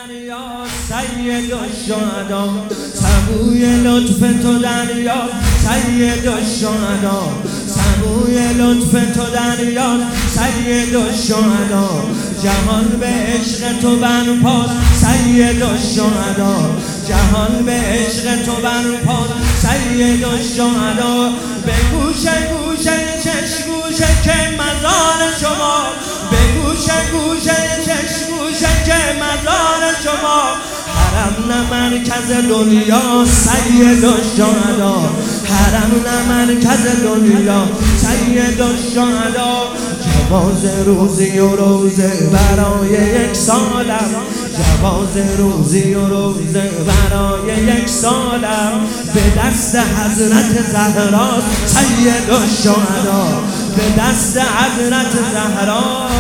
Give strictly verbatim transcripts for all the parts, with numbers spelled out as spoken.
دریا سید الشهدا، سبوی لطف تو دریا سید الشهدا، سبوی لطف تو دریا سید الشهدا، جهان به عشق تو برپاست سید الشهدا، جهان به عشق تو برپاست سید الشهدا. به گوشه گوشه چشم گوشه که مزار شما، به گوشه گوشه چشم گوشه که مزار شما، حرم نه مرکز دنیا سید الشهدا، حرم نه مرکز دنیا سید الشهدا. جواز روزی و روزه برای یک سالم، جواز روزی و روزه برای یک سالم، به دست حضرت زهرا سید الشهدا، به دست حضرت زهرا.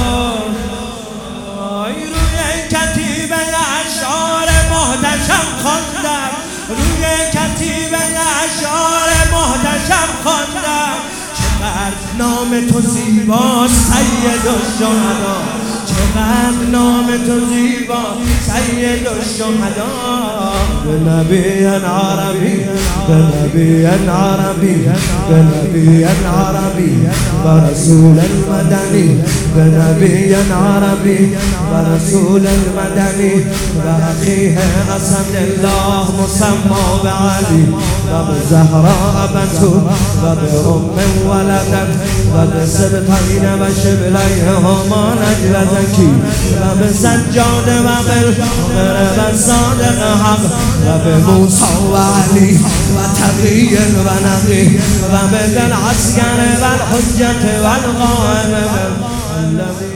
روی کتیبه اشعار محتشم خواندم، روی کتیبه اشعار محتشم خواندم، چقدر نام تو زیبا سید الشهدا، چقدر نام تو زیبا سید الشهدا. به نبی عربی، به نبی عربی، به نبی عربی و رسول المدنی، به نبی عربی و رسول المدنی و اخیه اسد الله مسمى بعلی و به زهراء بتول و به ام ولدت و به سبطین و شبلیهما نجل زکی و به سجاد و بالغرب الصادق حق و به موسی و علی و تقی و نقی و به العسکر و الحجت و القائم